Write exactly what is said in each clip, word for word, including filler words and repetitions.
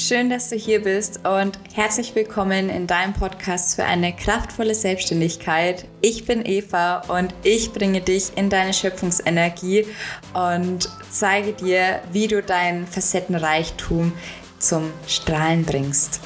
Schön, dass du hier bist und herzlich willkommen in deinem Podcast für eine kraftvolle Selbstständigkeit. Ich bin Eva und ich bringe dich in deine Schöpfungsenergie und zeige dir, wie du dein Facettenreichtum zum Strahlen bringst.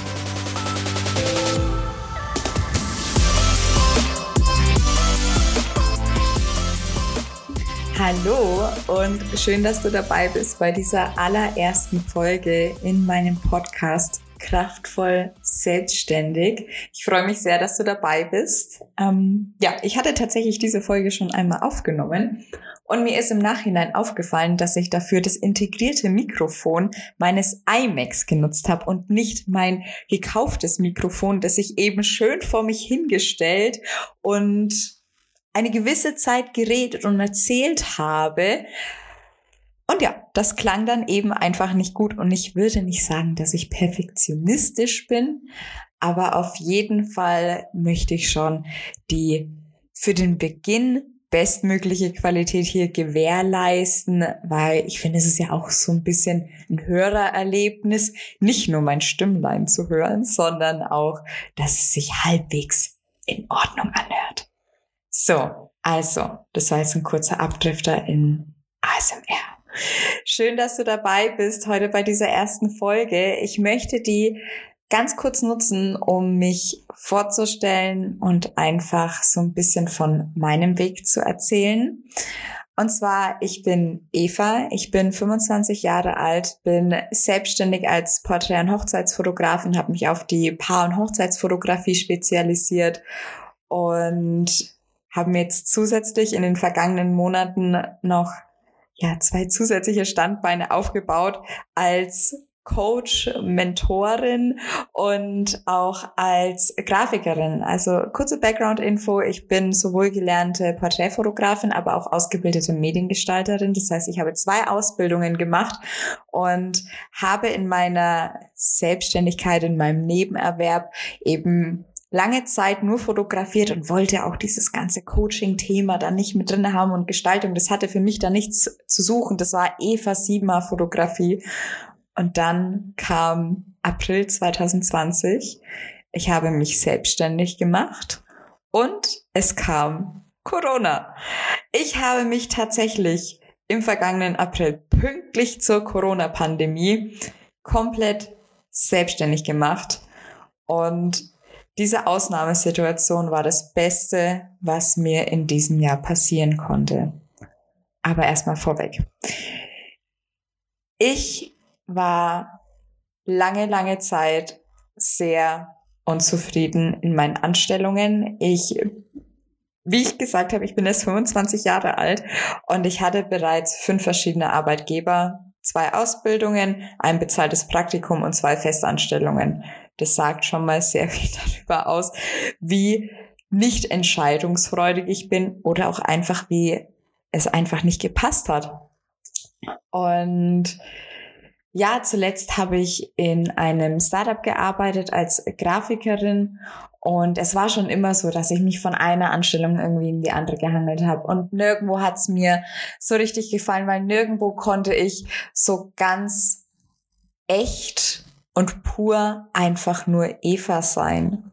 Hallo und schön, dass du dabei bist bei dieser allerersten Folge in meinem Podcast Kraftvoll Selbstständig. Ich freue mich sehr, dass du dabei bist. Ähm, ja, ich hatte tatsächlich diese Folge schon einmal aufgenommen und mir ist im Nachhinein aufgefallen, dass ich dafür das integrierte Mikrofon meines iMacs genutzt habe und nicht mein gekauftes Mikrofon, das ich eben schön vor mich hingestellt und eine gewisse Zeit geredet und erzählt habe. Und ja, das klang dann eben einfach nicht gut. Und ich würde nicht sagen, dass ich perfektionistisch bin, aber auf jeden Fall möchte ich schon die für den Beginn bestmögliche Qualität hier gewährleisten, weil ich finde, es ist ja auch so ein bisschen ein Hörererlebnis, nicht nur mein Stimmlein zu hören, sondern auch, dass es sich halbwegs in Ordnung anhört. So, also, das war jetzt ein kurzer Abdrifter in A S M R. Schön, dass du dabei bist heute bei dieser ersten Folge. Ich möchte die ganz kurz nutzen, um mich vorzustellen und einfach so ein bisschen von meinem Weg zu erzählen. Und zwar, ich bin Eva, ich bin fünfundzwanzig Jahre alt, bin selbstständig als Porträt- und Hochzeitsfotografin, habe mich auf die Paar- und Hochzeitsfotografie spezialisiert und haben jetzt zusätzlich in den vergangenen Monaten noch ja zwei zusätzliche Standbeine aufgebaut als Coach, Mentorin und auch als Grafikerin. Also kurze Background-Info, ich bin sowohl gelernte Porträtfotografin, aber auch ausgebildete Mediengestalterin. Das heißt, ich habe zwei Ausbildungen gemacht und habe in meiner Selbstständigkeit, in meinem Nebenerwerb eben lange Zeit nur fotografiert und wollte auch dieses ganze Coaching-Thema dann nicht mit drin haben und Gestaltung. Das hatte für mich da nichts zu suchen. Das war Eva Siebener Fotografie. Und dann kam April zwanzig zwanzig. Ich habe mich selbstständig gemacht und es kam Corona. Ich habe mich tatsächlich im vergangenen April pünktlich zur Corona-Pandemie komplett selbstständig gemacht und diese Ausnahmesituation war das Beste, was mir in diesem Jahr passieren konnte. Aber erstmal vorweg. Ich war lange, lange Zeit sehr unzufrieden in meinen Anstellungen. Ich, wie ich gesagt habe, ich bin jetzt fünfundzwanzig Jahre alt und ich hatte bereits fünf verschiedene Arbeitgeber, zwei Ausbildungen, ein bezahltes Praktikum und zwei Festanstellungen. Das sagt schon mal sehr viel darüber aus, wie nicht entscheidungsfreudig ich bin oder auch einfach, wie es einfach nicht gepasst hat. Und ja, zuletzt habe ich in einem Startup gearbeitet als Grafikerin und es war schon immer so, dass ich mich von einer Anstellung irgendwie in die andere gehangelt habe und nirgendwo hat es mir so richtig gefallen, weil nirgendwo konnte ich so ganz echt und pur einfach nur Eva sein.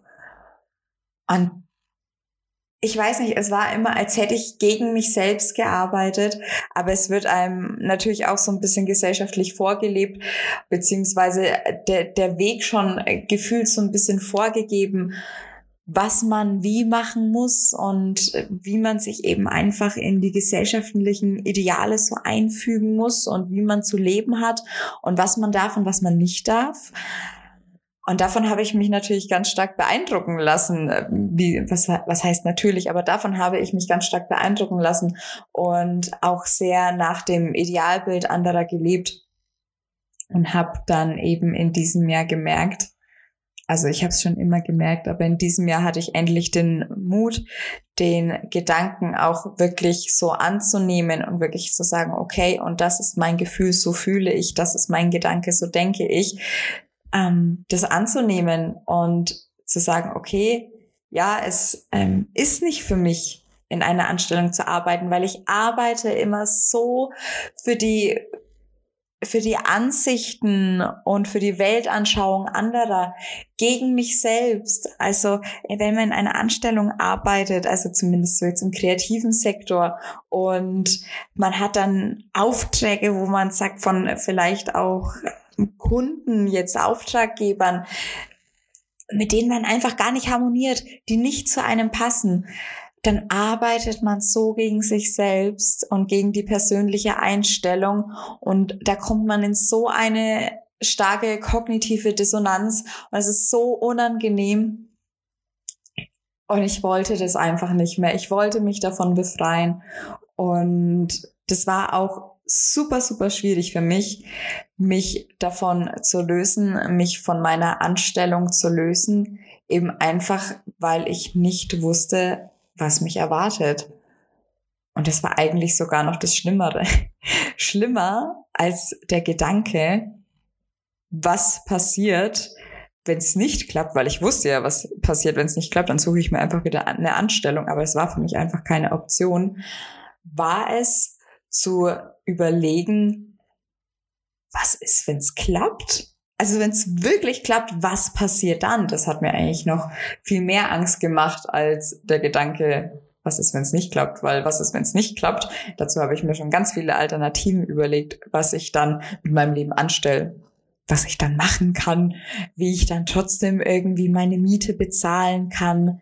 Und ich weiß nicht, es war immer, als hätte ich gegen mich selbst gearbeitet, aber es wird einem natürlich auch so ein bisschen gesellschaftlich vorgelebt, beziehungsweise der, der Weg schon gefühlt so ein bisschen vorgegeben, was man wie machen muss und wie man sich eben einfach in die gesellschaftlichen Ideale so einfügen muss und wie man zu leben hat und was man darf und was man nicht darf. Und davon habe ich mich natürlich ganz stark beeindrucken lassen. Wie, was, was heißt natürlich, aber davon habe ich mich ganz stark beeindrucken lassen und auch sehr nach dem Idealbild anderer gelebt und habe dann eben in diesem Jahr gemerkt, also ich habe es schon immer gemerkt, aber in diesem Jahr hatte ich endlich den Mut, den Gedanken auch wirklich so anzunehmen und wirklich zu sagen, okay, und das ist mein Gefühl, so fühle ich, das ist mein Gedanke, so denke ich, ähm, das anzunehmen und zu sagen, okay, ja, es ähm, ist nicht für mich, in einer Anstellung zu arbeiten, weil ich arbeite immer so für die für die Ansichten und für die Weltanschauung anderer gegen mich selbst. Also wenn man in einer Anstellung arbeitet, also zumindest so jetzt im kreativen Sektor, und man hat dann Aufträge, wo man sagt von vielleicht auch Kunden, jetzt Auftraggebern, mit denen man einfach gar nicht harmoniert, die nicht zu einem passen, dann arbeitet man so gegen sich selbst und gegen die persönliche Einstellung, und da kommt man in so eine starke kognitive Dissonanz und es ist so unangenehm, und ich wollte das einfach nicht mehr. Ich wollte mich davon befreien, und das war auch super, super schwierig für mich, mich davon zu lösen, mich von meiner Anstellung zu lösen, eben einfach, weil ich nicht wusste, was mich erwartet. Und das war eigentlich sogar noch das Schlimmere. Schlimmer als der Gedanke, was passiert, wenn es nicht klappt, weil ich wusste ja, was passiert, wenn es nicht klappt, dann suche ich mir einfach wieder eine Anstellung, aber es war für mich einfach keine Option, war es zu überlegen, was ist, wenn es klappt? Also wenn es wirklich klappt, was passiert dann? Das hat mir eigentlich noch viel mehr Angst gemacht als der Gedanke, was ist, wenn es nicht klappt? Weil was ist, wenn es nicht klappt? Dazu habe ich mir schon ganz viele Alternativen überlegt, was ich dann mit meinem Leben anstelle, was ich dann machen kann, wie ich dann trotzdem irgendwie meine Miete bezahlen kann.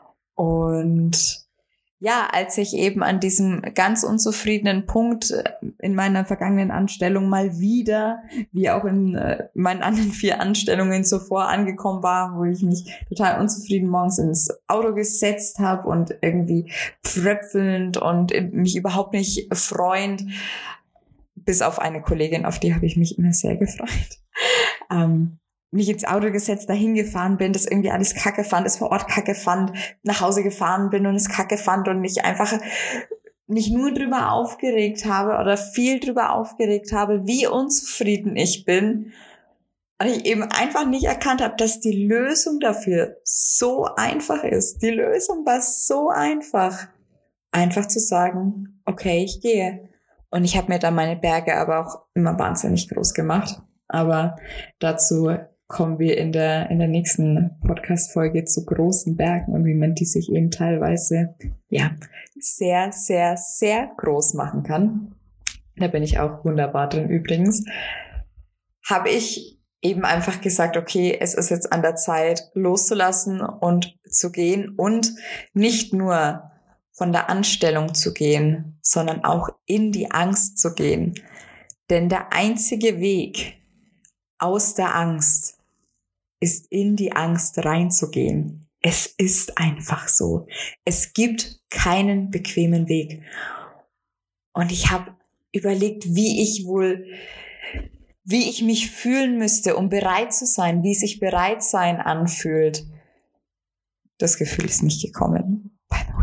Und ja, als ich eben an diesem ganz unzufriedenen Punkt in meiner vergangenen Anstellung mal wieder, wie auch in äh, meinen anderen vier Anstellungen zuvor angekommen war, wo ich mich total unzufrieden morgens ins Auto gesetzt habe und irgendwie fröpfelnd und mich überhaupt nicht freuend, bis auf eine Kollegin, auf die habe ich mich immer sehr gefreut, ähm, mich ins Auto gesetzt, dahin gefahren bin, das irgendwie alles kacke fand, es vor Ort kacke fand, nach Hause gefahren bin und es kacke fand und mich einfach mich nur drüber aufgeregt habe oder viel drüber aufgeregt habe, wie unzufrieden ich bin. Und ich eben einfach nicht erkannt habe, dass die Lösung dafür so einfach ist. Die Lösung war so einfach. Einfach zu sagen, okay, ich gehe. Und ich habe mir dann meine Berge aber auch immer wahnsinnig groß gemacht. Aber dazu kommen wir in der, in der nächsten Podcast-Folge zu großen Bergen und wie man die sich eben teilweise, ja, sehr, sehr, sehr groß machen kann. Da bin ich auch wunderbar drin übrigens. Habe ich eben einfach gesagt, okay, es ist jetzt an der Zeit loszulassen und zu gehen und nicht nur von der Anstellung zu gehen, sondern auch in die Angst zu gehen. Denn der einzige Weg aus der Angst ist, in die Angst reinzugehen. Es ist einfach so. Es gibt keinen bequemen Weg. Und ich habe überlegt, wie ich wohl, wie ich mich fühlen müsste, um bereit zu sein, wie sich bereit sein anfühlt. Das Gefühl ist nicht gekommen, by the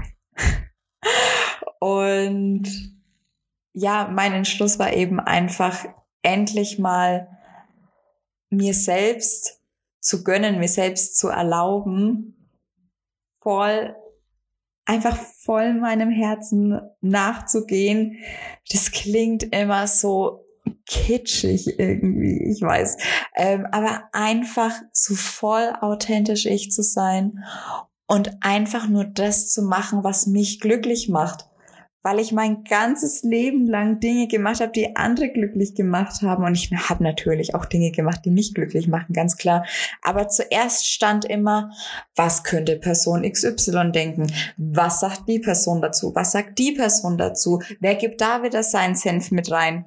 way. Und ja, mein Entschluss war eben einfach, endlich mal mir selbst zu gönnen, mir selbst zu erlauben, voll, einfach voll meinem Herzen nachzugehen. Das klingt immer so kitschig irgendwie, ich weiß, ähm, aber einfach so voll authentisch ich zu sein und einfach nur das zu machen, was mich glücklich macht. Weil ich mein ganzes Leben lang Dinge gemacht habe, die andere glücklich gemacht haben. Und ich habe natürlich auch Dinge gemacht, die mich glücklich machen, ganz klar. Aber zuerst stand immer, was könnte Person X Y denken? Was sagt die Person dazu? Was sagt die Person dazu? Wer gibt da wieder seinen Senf mit rein?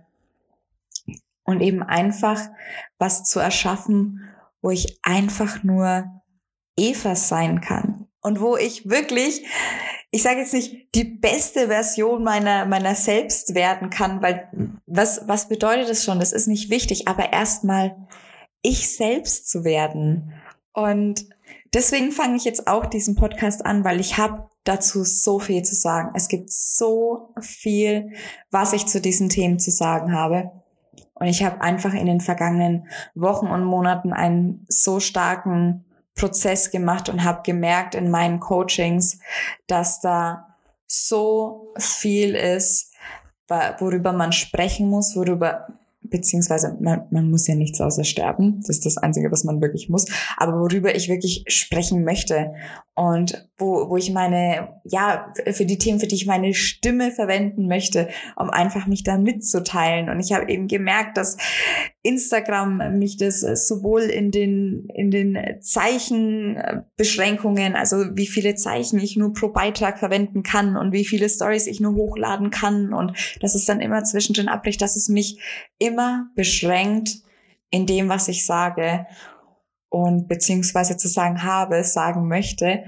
Und eben einfach was zu erschaffen, wo ich einfach nur Eva sein kann. Und wo ich wirklich, ich sage jetzt nicht, die beste Version meiner meiner selbst werden kann, weil was was bedeutet das schon? Das ist nicht wichtig, aber erstmal ich selbst zu werden. Und deswegen fange ich jetzt auch diesen Podcast an, weil ich habe dazu so viel zu sagen. Es gibt so viel, was ich zu diesen Themen zu sagen habe. Und ich habe einfach in den vergangenen Wochen und Monaten einen so starken Prozess gemacht und habe gemerkt in meinen Coachings, dass da so viel ist, worüber man sprechen muss, worüber beziehungsweise man, man muss ja nichts außer sterben, das ist das Einzige, was man wirklich muss, aber worüber ich wirklich sprechen möchte und wo, wo ich meine, ja, für die Themen, für die ich meine Stimme verwenden möchte, um einfach mich da mitzuteilen. Und ich habe eben gemerkt, dass Instagram mich das sowohl in den, in den Zeichenbeschränkungen, also wie viele Zeichen ich nur pro Beitrag verwenden kann und wie viele Stories ich nur hochladen kann und dass es dann immer zwischendrin abbricht, dass es mich immer beschränkt in dem, was ich sage und beziehungsweise zu sagen habe, sagen möchte.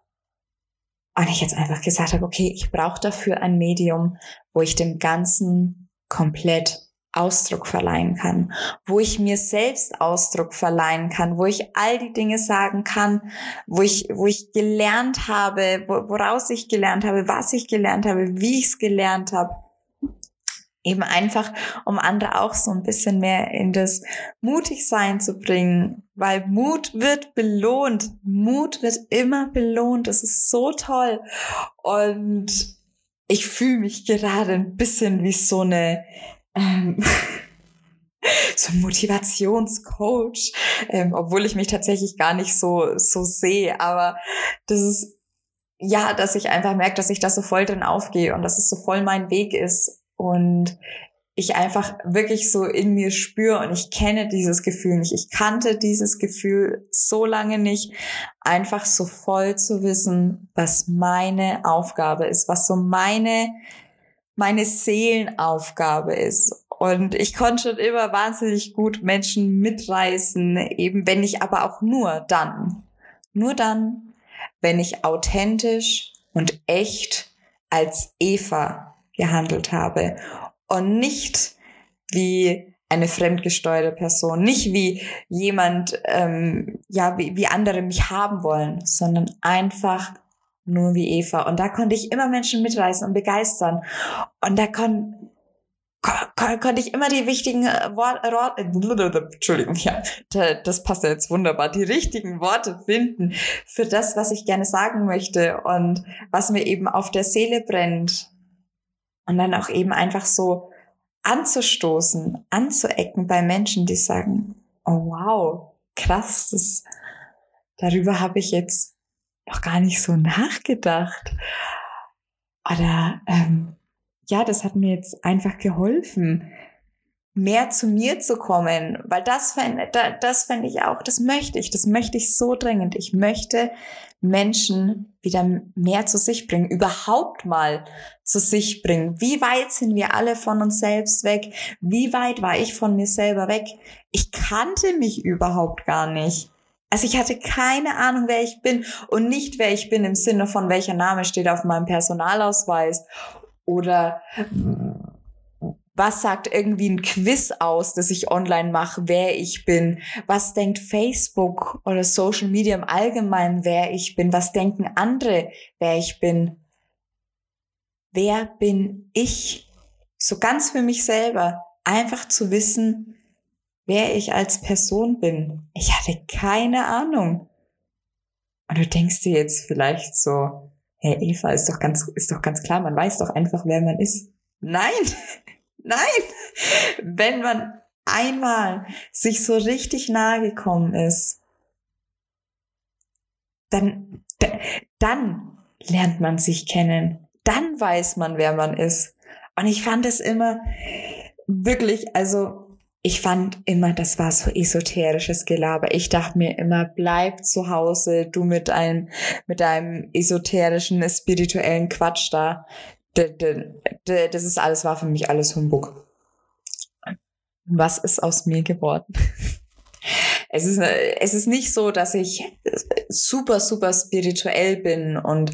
Und ich jetzt einfach gesagt habe, okay, ich brauche dafür ein Medium, wo ich dem Ganzen komplett Ausdruck verleihen kann, wo ich mir selbst Ausdruck verleihen kann, wo ich all die Dinge sagen kann, wo ich, wo ich gelernt habe, woraus ich gelernt habe, was ich gelernt habe, wie ich es gelernt habe. Eben einfach, um andere auch so ein bisschen mehr in das Mutigsein zu bringen, weil Mut wird belohnt. Mut wird immer belohnt. Das ist so toll. Und ich fühle mich gerade ein bisschen wie so eine ähm, so ein Motivationscoach, ähm, obwohl ich mich tatsächlich gar nicht so so sehe. Aber das ist ja, dass ich einfach merke, dass ich da so voll drin aufgehe und dass es so voll mein Weg ist. Und ich einfach wirklich so in mir spüre und ich kenne dieses Gefühl nicht. Ich kannte dieses Gefühl so lange nicht, einfach so voll zu wissen, was meine Aufgabe ist, was so meine, meine Seelenaufgabe ist. Und ich konnte schon immer wahnsinnig gut Menschen mitreißen, eben wenn ich aber auch nur dann, nur dann, wenn ich authentisch und echt als Eva gehandelt habe und nicht wie eine fremdgesteuerte Person, nicht wie jemand, ähm, ja, wie, wie andere mich haben wollen, sondern einfach nur wie Eva. Und da konnte ich immer Menschen mitreißen und begeistern. Und da kon, kon, konnte ich immer die wichtigen Worte, Entschuldigung, ja, das passt ja jetzt wunderbar, die richtigen Worte finden für das, was ich gerne sagen möchte und was mir eben auf der Seele brennt. Und dann auch eben einfach so anzustoßen, anzuecken bei Menschen, die sagen, oh wow, krass, das, darüber habe ich jetzt noch gar nicht so nachgedacht. Oder ähm, ja, das hat mir jetzt einfach geholfen, mehr zu mir zu kommen, weil das fände das fände ich auch, das möchte ich, das möchte ich so dringend. Ich möchte Menschen wieder mehr zu sich bringen, überhaupt mal zu sich bringen. Wie weit sind wir alle von uns selbst weg? Wie weit war ich von mir selber weg? Ich kannte mich überhaupt gar nicht. Also ich hatte keine Ahnung, wer ich bin und nicht, wer ich bin im Sinne von, welcher Name steht auf meinem Personalausweis oder was sagt irgendwie ein Quiz aus, das ich online mache, wer ich bin? Was denkt Facebook oder Social Media im Allgemeinen, wer ich bin? Was denken andere, wer ich bin? Wer bin ich? So ganz für mich selber. Einfach zu wissen, wer ich als Person bin. Ich hatte keine Ahnung. Und du denkst dir jetzt vielleicht so, hey Eva, ist doch ganz, ist doch ganz klar, man weiß doch einfach, wer man ist. Nein! Nein, wenn man einmal sich so richtig nahe gekommen ist, dann, dann lernt man sich kennen. Dann weiß man, wer man ist. Und ich fand es immer wirklich, also ich fand immer, das war so esoterisches Gelaber. Ich dachte mir immer, bleib zu Hause, du mit einem, mit deinem esoterischen, spirituellen Quatsch da. Das ist alles, war für mich alles Humbug. Was ist aus mir geworden? Es ist, es ist nicht so, dass ich super, super spirituell bin und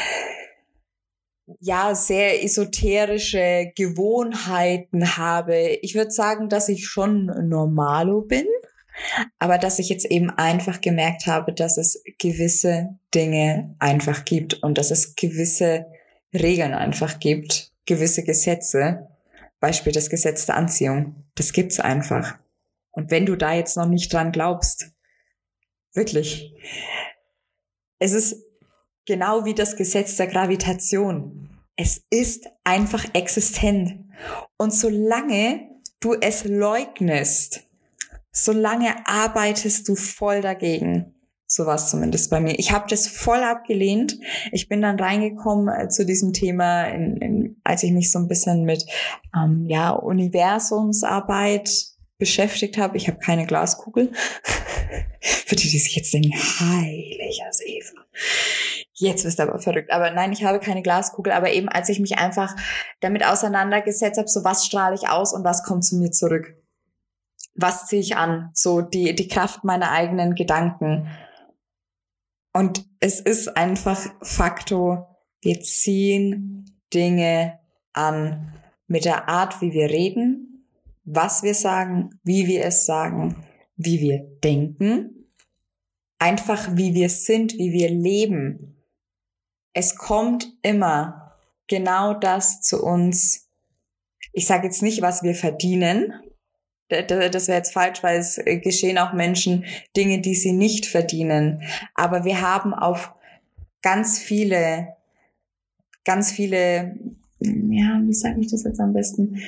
ja, sehr esoterische Gewohnheiten habe. Ich würde sagen, dass ich schon normalo bin, aber dass ich jetzt eben einfach gemerkt habe, dass es gewisse Dinge einfach gibt und dass es gewisse Regeln einfach gibt, gewisse Gesetze, Beispiel das Gesetz der Anziehung, das gibt's einfach. Und wenn du da jetzt noch nicht dran glaubst, wirklich, es ist genau wie das Gesetz der Gravitation. Es ist einfach existent. Und solange du es leugnest, solange arbeitest du voll dagegen. So war es zumindest bei mir. Ich habe das voll abgelehnt. Ich bin dann reingekommen äh, zu diesem Thema, in, in, als ich mich so ein bisschen mit ähm, ja, Universumsarbeit beschäftigt habe. Ich habe keine Glaskugel. Für die, die sich jetzt denken, heiliger Eva. Jetzt bist du aber verrückt. Aber nein, ich habe keine Glaskugel. Aber eben, als ich mich einfach damit auseinandergesetzt habe, so was strahle ich aus und was kommt zu mir zurück? Was ziehe ich an? So die, die Kraft meiner eigenen Gedanken. Und es ist einfach Faktor, wir ziehen Dinge an mit der Art, wie wir reden, was wir sagen, wie wir es sagen, wie wir denken, einfach wie wir sind, wie wir leben. Es kommt immer genau das zu uns. Ich sage jetzt nicht, was wir verdienen. Das wäre jetzt falsch, weil es geschehen auch Menschen Dinge, die sie nicht verdienen. Aber wir haben auf ganz viele, ganz viele, ja, wie sage ich das jetzt am besten?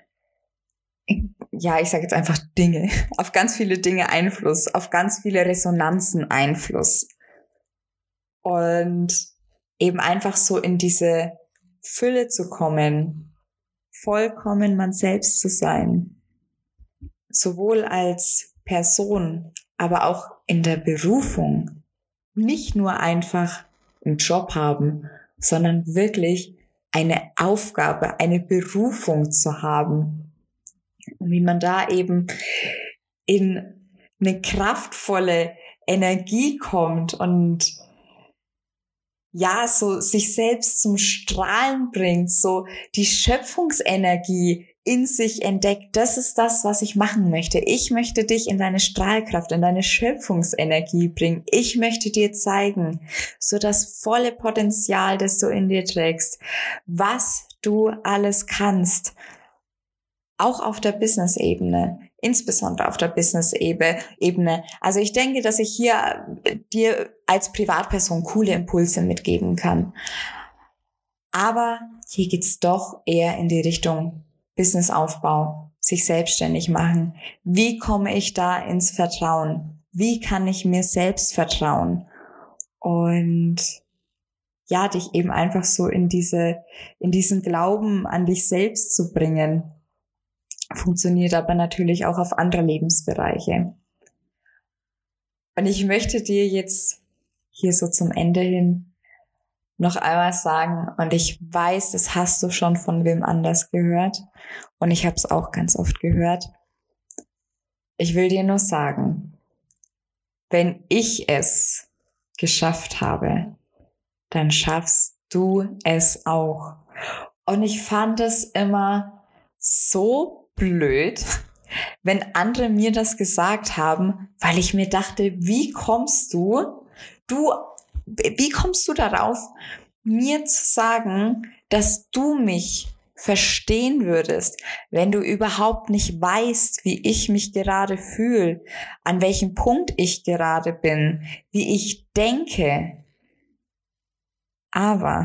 Ja, ich sage jetzt einfach Dinge. Auf ganz viele Dinge Einfluss, auf ganz viele Resonanzen Einfluss. Und eben einfach so in diese Fülle zu kommen, vollkommen man selbst zu sein. Sowohl als Person, aber auch in der Berufung. Nicht nur einfach einen Job haben, sondern wirklich eine Aufgabe, eine Berufung zu haben. Und wie man da eben in eine kraftvolle Energie kommt und ja, so sich selbst zum Strahlen bringt, so die Schöpfungsenergie in sich entdeckt. Das ist das, was ich machen möchte. Ich möchte dich in deine Strahlkraft, in deine Schöpfungsenergie bringen. Ich möchte dir zeigen, so das volle Potenzial, das du in dir trägst, was du alles kannst. Auch auf der Business-Ebene, insbesondere auf der Business-Ebene. Also ich denke, dass ich hier dir als Privatperson coole Impulse mitgeben kann. Aber hier geht's doch eher in die Richtung Businessaufbau, sich selbstständig machen. Wie komme ich da ins Vertrauen? Wie kann ich mir selbst vertrauen? Und ja, dich eben einfach so in diese, in diesen Glauben an dich selbst zu bringen. Funktioniert aber natürlich auch auf andere Lebensbereiche. Und ich möchte dir jetzt hier so zum Ende hin noch einmal sagen, und ich weiß, das hast du schon von wem anders gehört, und ich habe es auch ganz oft gehört. Ich will dir nur sagen, wenn ich es geschafft habe, dann schaffst du es auch. Und ich fand es immer so blöd, wenn andere mir das gesagt haben, weil ich mir dachte, wie kommst du, du, wie kommst du darauf, mir zu sagen, dass du mich verstehen würdest, wenn du überhaupt nicht weißt, wie ich mich gerade fühle, an welchem Punkt ich gerade bin, wie ich denke. Aber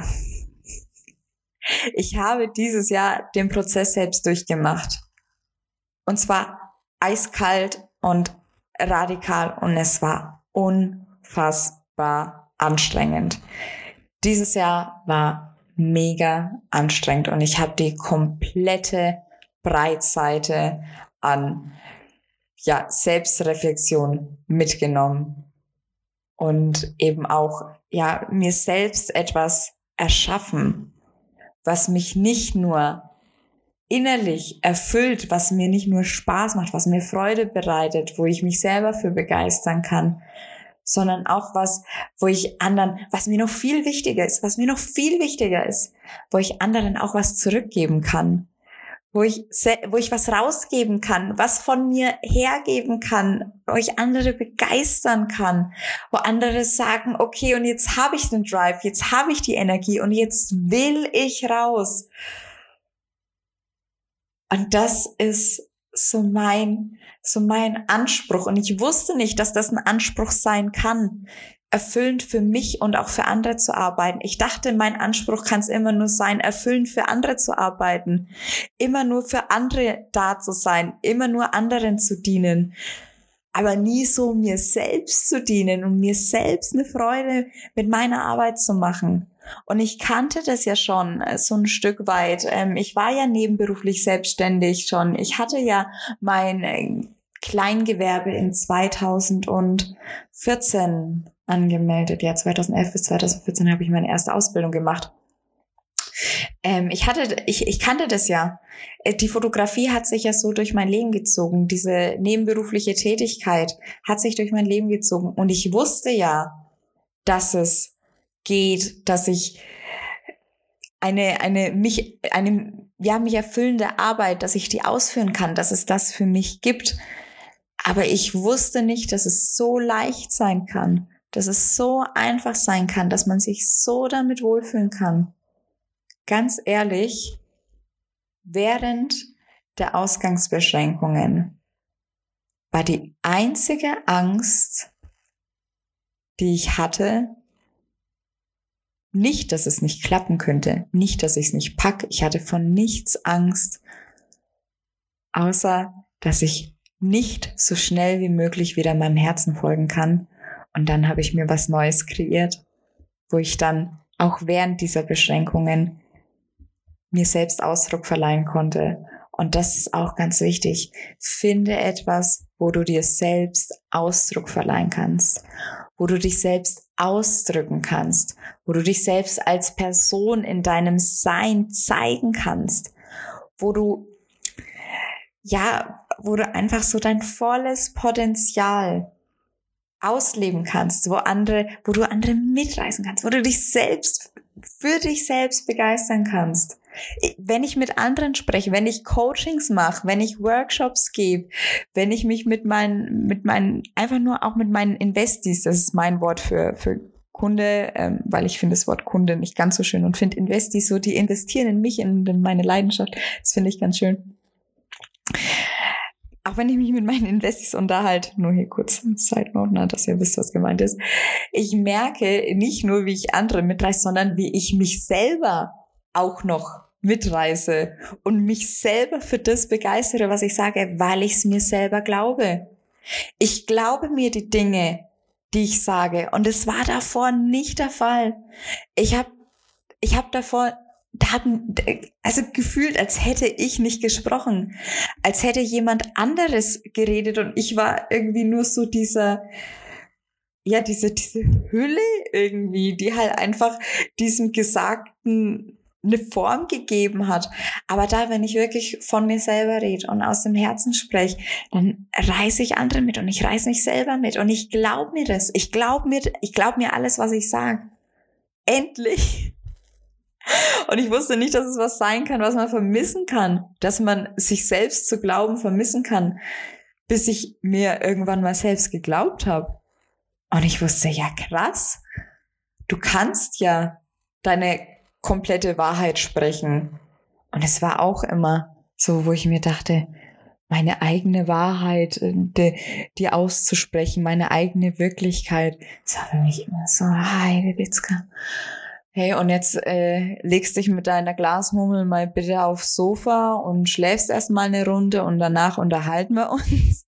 ich habe dieses Jahr den Prozess selbst durchgemacht. Und zwar eiskalt und radikal, und es war unfassbar anstrengend. Dieses Jahr war mega anstrengend und ich habe die komplette Breitseite an ja, Selbstreflexion mitgenommen und eben auch ja, mir selbst etwas erschaffen, was mich nicht nur innerlich erfüllt, was mir nicht nur Spaß macht, was mir Freude bereitet, wo ich mich selber für begeistern kann, sondern auch was, wo ich anderen, was mir noch viel wichtiger ist, was mir noch viel wichtiger ist, wo ich anderen auch was zurückgeben kann, wo ich, wo ich was rausgeben kann, was von mir hergeben kann, wo ich andere begeistern kann, wo andere sagen, okay, und jetzt habe ich den Drive, jetzt habe ich die Energie und jetzt will ich raus. Und das ist so mein, so mein Anspruch. Und ich wusste nicht, dass das ein Anspruch sein kann, erfüllend für mich und auch für andere zu arbeiten. Ich dachte, mein Anspruch kann es immer nur sein, erfüllend für andere zu arbeiten, immer nur für andere da zu sein, immer nur anderen zu dienen, aber nie so mir selbst zu dienen und mir selbst eine Freude mit meiner Arbeit zu machen. Und ich kannte das ja schon so ein Stück weit. Ich war ja nebenberuflich selbstständig schon. Ich hatte ja mein Kleingewerbe in zweitausendvierzehn angemeldet. Ja, zweitausendelf bis zweitausendvierzehn habe ich meine erste Ausbildung gemacht. Ähm, ich hatte, ich, ich kannte das ja. Die Fotografie hat sich ja so durch mein Leben gezogen. Diese nebenberufliche Tätigkeit hat sich durch mein Leben gezogen. Und ich wusste ja, dass es geht, dass ich eine, eine, mich, eine, ja, mich erfüllende Arbeit, dass ich die ausführen kann, dass es das für mich gibt. Aber ich wusste nicht, dass es so leicht sein kann, dass es so einfach sein kann, dass man sich so damit wohlfühlen kann. Ganz ehrlich, während der Ausgangsbeschränkungen war die einzige Angst, die ich hatte, nicht, dass es nicht klappen könnte, nicht, dass ich es nicht packe. Ich hatte von nichts Angst, außer, dass ich nicht so schnell wie möglich wieder meinem Herzen folgen kann. Und dann habe ich mir was Neues kreiert, wo ich dann auch während dieser Beschränkungen mir selbst Ausdruck verleihen konnte. Und das ist auch ganz wichtig. Finde etwas, wo du dir selbst Ausdruck verleihen kannst, wo du dich selbst ausdrücken kannst, wo du dich selbst als Person in deinem Sein zeigen kannst, wo du, ja, wo du einfach so dein volles Potenzial ausleben kannst, wo andere, wo du andere mitreißen kannst, wo du dich selbst, für dich selbst begeistern kannst. Wenn ich mit anderen spreche, wenn ich Coachings mache, wenn ich Workshops gebe, wenn ich mich mit meinen, mit meinen, einfach nur auch mit meinen Investis, das ist mein Wort für, für Kunde, ähm, weil ich finde das Wort Kunde nicht ganz so schön und finde Investis so, die investieren in mich, in, in meine Leidenschaft. Das finde ich ganz schön. Auch wenn ich mich mit meinen Investis unterhalte, nur hier kurz ein Side Note, na, dass ihr wisst, was gemeint ist. Ich merke nicht nur, wie ich andere mitreiße, sondern wie ich mich selber auch noch mitreiße und mich selber für das begeistere, was ich sage, weil ich es mir selber glaube. Ich glaube mir die Dinge, die ich sage, und es war davor nicht der Fall. Ich habe ich hab davor Da haben, also gefühlt, als hätte ich nicht gesprochen, als hätte jemand anderes geredet und ich war irgendwie nur so dieser, ja, diese, diese Hülle irgendwie, die halt einfach diesem Gesagten eine Form gegeben hat. Aber da, wenn ich wirklich von mir selber rede und aus dem Herzen spreche, dann reiße ich andere mit und ich reiße mich selber mit und ich glaube mir das. Ich glaube mir, ich glaube mir alles, was ich sage. Endlich. Und ich wusste nicht, dass es was sein kann, was man vermissen kann, dass man sich selbst zu glauben vermissen kann, bis ich mir irgendwann mal selbst geglaubt habe. Und ich wusste, ja krass, du kannst ja deine komplette Wahrheit sprechen. Und es war auch immer so, wo ich mir dachte, meine eigene Wahrheit, die, die auszusprechen, meine eigene Wirklichkeit, das war für mich immer so, Heidewitzka. Hey, und jetzt äh, legst dich mit deiner Glasmurmel mal bitte aufs Sofa und schläfst erstmal eine Runde und danach unterhalten wir uns.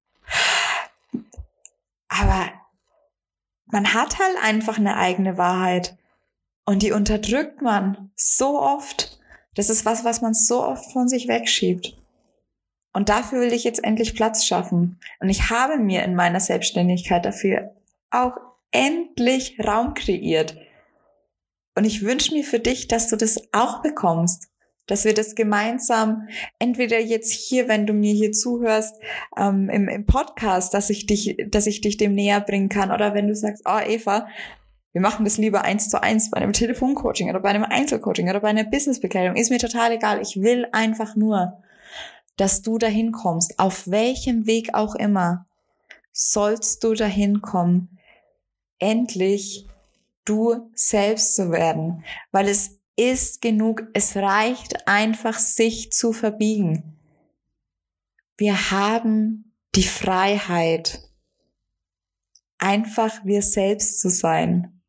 Aber man hat halt einfach eine eigene Wahrheit und die unterdrückt man so oft. Das ist was, was man so oft von sich wegschiebt. Und dafür will ich jetzt endlich Platz schaffen. Und ich habe mir in meiner Selbstständigkeit dafür auch endlich Raum kreiert. Und ich wünsche mir für dich, dass du das auch bekommst, dass wir das gemeinsam, entweder jetzt hier, wenn du mir hier zuhörst, ähm, im, im Podcast, dass ich dich, dass ich dich dem näher bringen kann, oder wenn du sagst, oh Eva, wir machen das lieber eins zu eins bei einem Telefoncoaching oder bei einem Einzelcoaching oder bei einer Businessbekleidung, ist mir total egal. Ich will einfach nur, dass du dahin kommst, auf welchem Weg auch immer, sollst du dahin kommen, endlich du selbst zu werden, weil es ist genug, es reicht einfach, sich zu verbiegen. Wir haben die Freiheit, einfach wir selbst zu sein.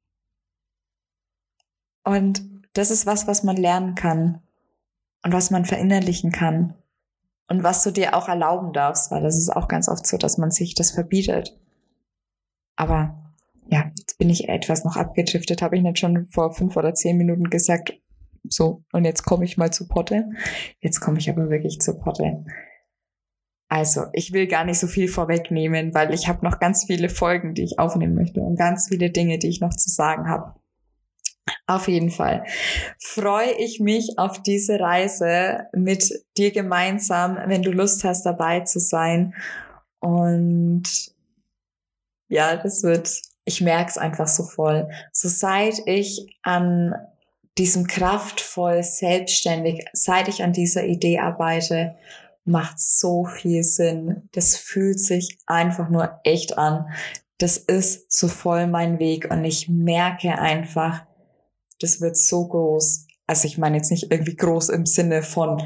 Und das ist was, was man lernen kann und was man verinnerlichen kann und was du dir auch erlauben darfst, weil das ist auch ganz oft so, dass man sich das verbietet. Aber ja, jetzt bin ich etwas noch abgedriftet, habe ich nicht schon vor fünf oder zehn Minuten gesagt. So, und jetzt komme ich mal zu Potte. Jetzt komme ich aber wirklich zu Potte. Also, ich will gar nicht so viel vorwegnehmen, weil ich habe noch ganz viele Folgen, die ich aufnehmen möchte und ganz viele Dinge, die ich noch zu sagen habe. Auf jeden Fall freue ich mich auf diese Reise mit dir gemeinsam, wenn du Lust hast, dabei zu sein. Und ja, das wird, ich merke es einfach so voll. So seit ich an diesem kraftvoll selbstständig, seit ich an dieser Idee arbeite, macht so viel Sinn. Das fühlt sich einfach nur echt an. Das ist so voll mein Weg und ich merke einfach, das wird so groß. Also ich meine jetzt nicht irgendwie groß im Sinne von,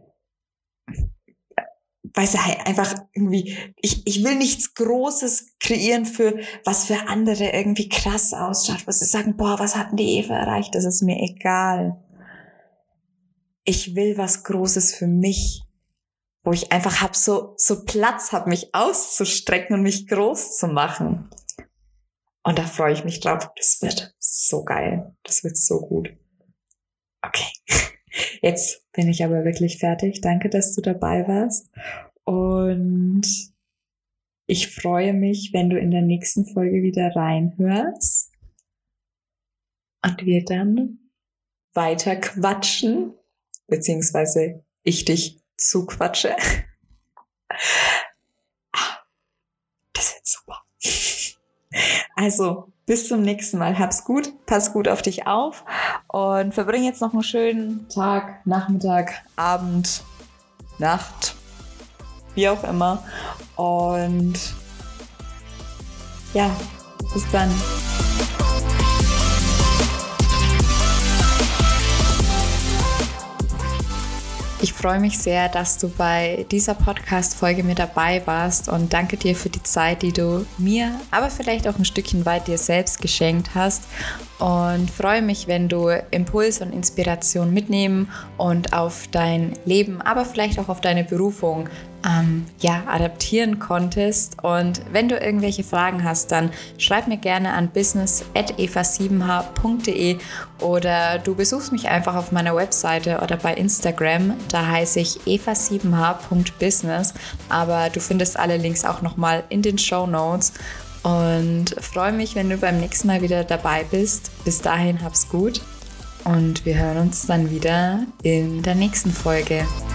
weißt du, einfach irgendwie, ich, ich will nichts Großes kreieren für, was für andere irgendwie krass ausschaut, was sie sagen, boah, was hat denn die Eva erreicht? Das ist mir egal. Ich will was Großes für mich, wo ich einfach hab so, so Platz hab, mich auszustrecken und mich groß zu machen. Und da freue ich mich drauf. Das wird so geil. Das wird so gut. Okay. Jetzt bin ich aber wirklich fertig. Danke, dass du dabei warst. Und ich freue mich, wenn du in der nächsten Folge wieder reinhörst. Und wir dann weiter quatschen. Beziehungsweise ich dich zuquatsche. Das wird super. Also, bis zum nächsten Mal. Hab's gut, pass gut auf dich auf und verbring jetzt noch einen schönen Tag, Nachmittag, Abend, Nacht, wie auch immer. Und ja, bis dann. Ich freue mich sehr, dass du bei dieser Podcast-Folge mit dabei warst und danke dir für die Zeit, die du mir, aber vielleicht auch ein Stückchen weit dir selbst geschenkt hast und freue mich, wenn du Impuls und Inspiration mitnehmen und auf dein Leben, aber vielleicht auch auf deine Berufung ähm, ja, adaptieren konntest. Und wenn du irgendwelche Fragen hast, dann schreib mir gerne an business at eva sieben h punkt de oder du besuchst mich einfach auf meiner Webseite oder bei Instagram. Da heiße ich eva sieben h punkt business, aber du findest alle Links auch nochmal in den Shownotes und freue mich, wenn du beim nächsten Mal wieder dabei bist. Bis dahin hab's gut und wir hören uns dann wieder in der nächsten Folge.